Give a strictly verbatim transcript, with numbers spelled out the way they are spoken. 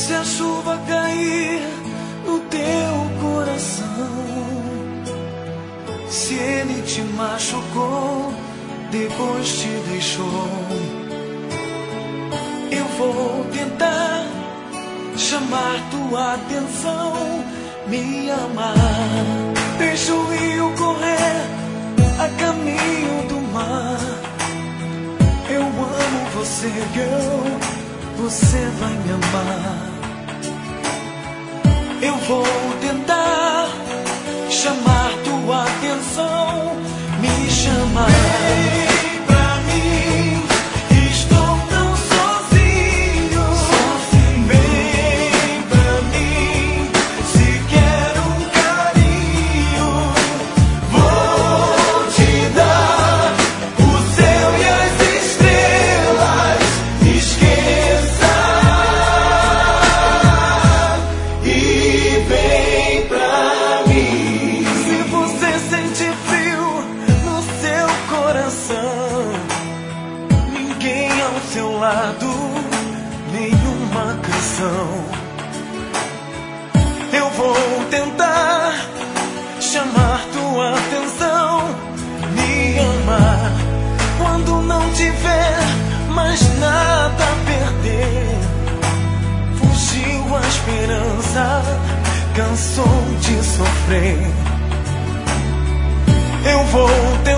Se a chuva cair no teu coração, se ele te machucou, depois te deixou, eu vou tentar chamar tua atenção, me amar. Deixa o rio correr a caminho do mar. Eu amo você, girl, você vai me amar. Eu vou tentar chamar tua atenção, me chamar. Vem pra mim, estou tão sozinho. sozinho. Vem pra mim, se quer um carinho, vou te dar o céu e as estrelas. Esqueça e vem pra mim. Se você sente frio no seu coração, ninguém ao seu lado, nenhuma canção. Eu vou tentar chamar tua atenção, me amar. Quando não tiver mais nada a perder, fugiu a esperança, cansou de sofrer, eu vou tentar